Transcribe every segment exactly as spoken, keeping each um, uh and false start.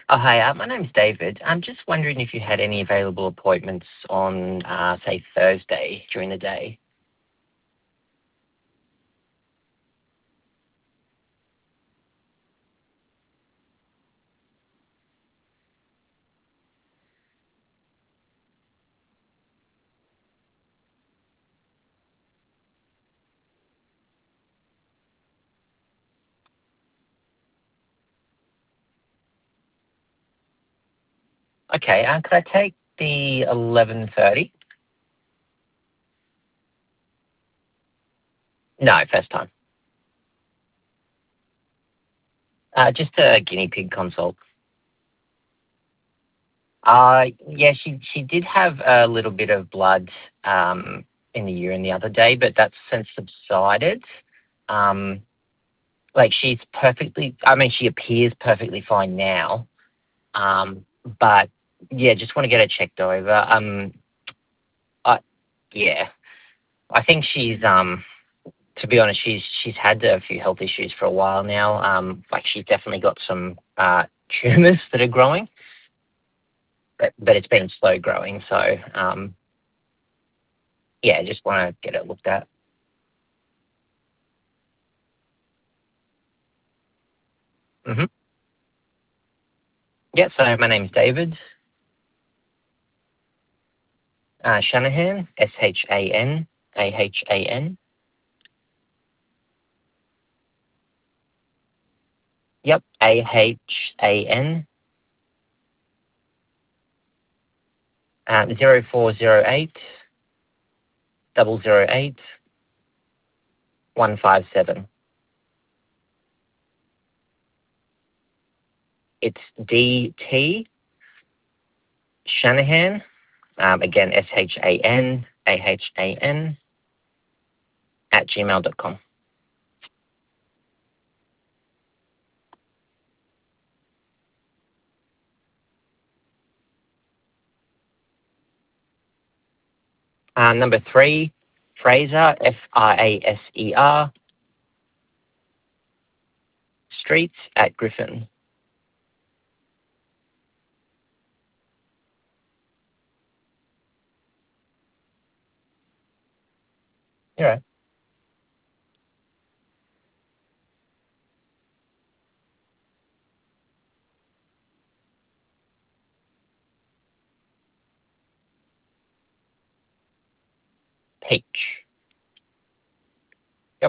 Oh, hi. Uh, my name's David. I'm just wondering if you had any available appointments on, uh, say, Thursday during the day. Okay. Uh, could I take the eleven thirty? No, first time. Uh, just a guinea pig consult. Uh, yeah, she she did have a little bit of blood um, in the urine the other day, but that's since subsided. Um, like she's perfectly. I mean, she appears perfectly fine now. Um, but yeah, just want to get her checked over. Um, I, yeah, I think she's um to be honest, she's she's had a few health issues for a while now. Um, like she's definitely got some uh tumours that are growing, but but it's been slow growing. So um, yeah, just want to get it looked at. Mm-hmm. Yeah. So my name's David uh, Shanahan. S H A N A H A N. Yep. A H A N. Uh, zero four zero eight double zero eight one five seven. It's D T Shanahan. Um, again, S H A N A H A N at gmail dot com. Uh, number three, Fraser, F R A S E R, Street at Griffin. All right. Peach. Yep.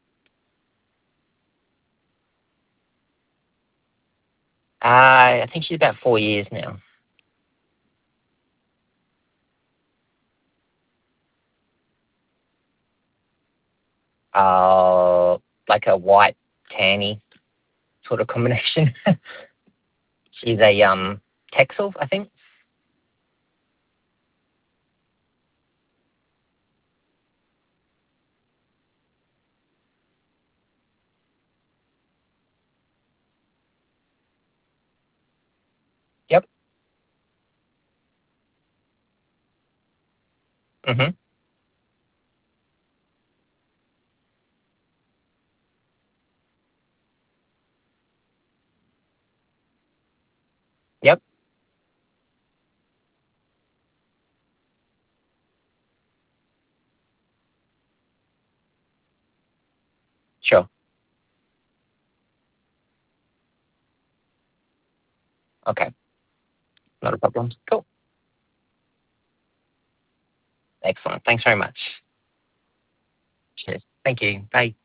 Uh, I think she's about four years now. Uh, like a white, tanny sort of combination. She's a um Texel, I think. Yep. Mhm. Yep. Sure. Okay. Not a problem. Cool. Excellent. Thanks very much. Cheers. Thank you. Bye.